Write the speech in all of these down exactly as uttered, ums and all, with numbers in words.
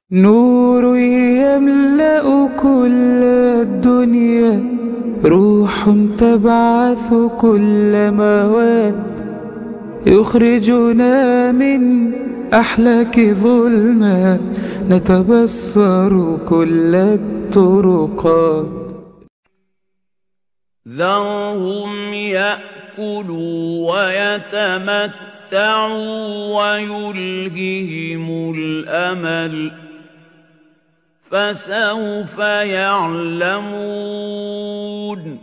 نور يملأ كل الدنيا، روح تبعث كل مواد، يخرجنا من أحلاك ظلمات، نتبصر كل الطرقات. ذرهم يأكلوا ويتمتعوا ويلههم الأمل، فسوف يعلمون.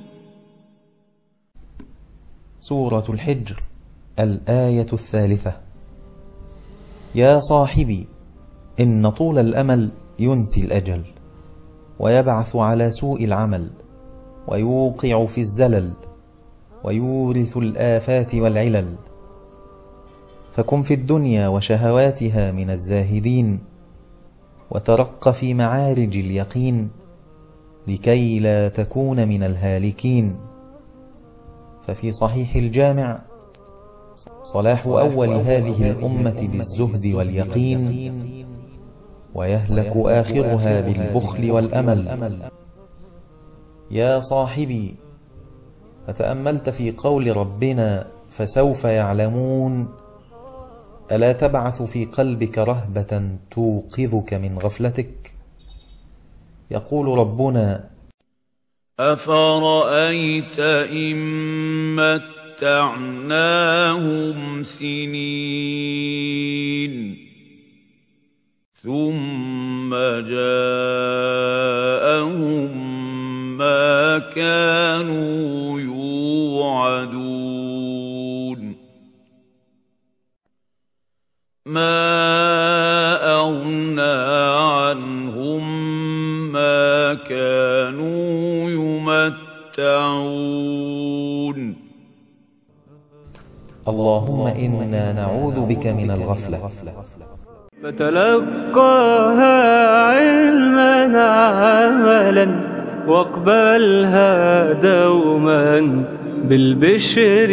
سورة الحجر، الآية الثالثة. يا صاحبي، إن طول الأمل ينسي الأجل، ويبعث على سوء العمل، ويوقع في الزلل، ويورث الآفات والعلل. فكن في الدنيا وشهواتها من الزاهدين، وترق في معارج اليقين، لكي لا تكون من الهالكين. ففي صحيح الجامع: صلاح أول هذه الأمة بالزهد واليقين، ويهلك آخرها بالبخل والأمل. يا صاحبي، فتأملت في قول ربنا فسوف يعلمون؟ ألا تبعث في قلبك رهبة توقظك من غفلتك؟ يقول ربنا: أفرأيت إن متعناهم سنين ثم جاءهم ما كانوا يوعدون، ما أغنى عنهم ما كانوا يمتعون. اللهم إنا نعوذ بك من الغفلة. فتلقاها علما عملا، واقبلها دوما بالبشر،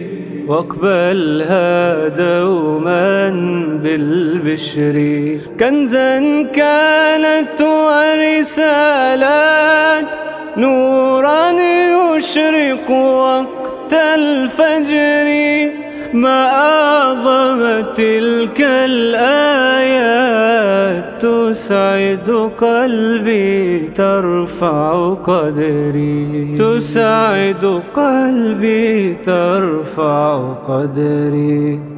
واقبلها دوما بالبشر. كنزا كانت ورسالات، نورا يشرق وقت الفجر. ما أعظم تلك الآيات، تسعد قلبي ترفع قدري، تسعد قلبي ترفع قدري.